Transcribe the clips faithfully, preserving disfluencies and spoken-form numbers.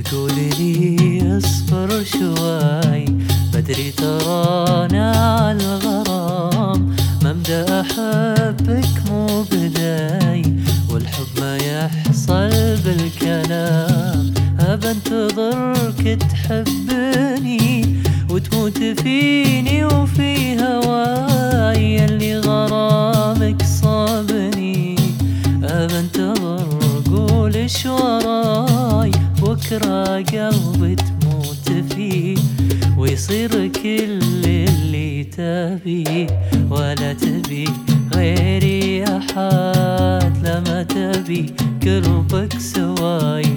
تقولي لي اصبر شوي، بدري ترانا على الغرام، مبدأ احبك مو بداي، والحب ما يحصل بالكلام. ابى انتظرك تحبني وتموت فيني وفي هواي، اللي غرامك صابني. ابى انتظر قول ايش وراي، بكره قلبي تموت فيه ويصير كل اللي تبيه، ولا تبي غيري احد، لما تبي قربك سواي.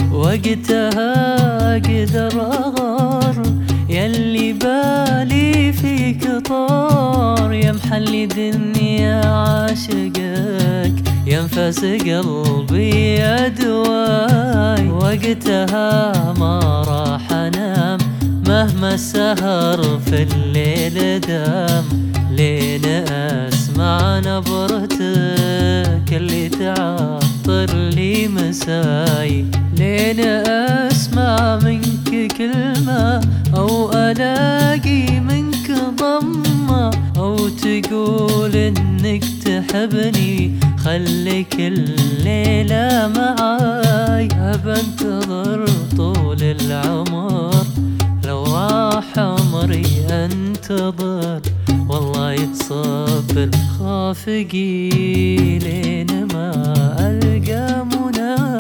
وقتها اقدر اغار ياللي بالي فيك طار، يا محلي دنيا عاشقك، يا انفاس قلبي يا دواي. وقتها ما راح انام مهما السهر في الليل دام، لين اسمع نبرتك اللي تعطر لي مساي، لين اسمع منك كلمة او الاقي منك ضمة، او تقول انك تحبني خليك الليلة معاي. ابى انتظر طول العمر، لو راح عمري انتظر، والله يتصبر خافقي لين ما القى مناي.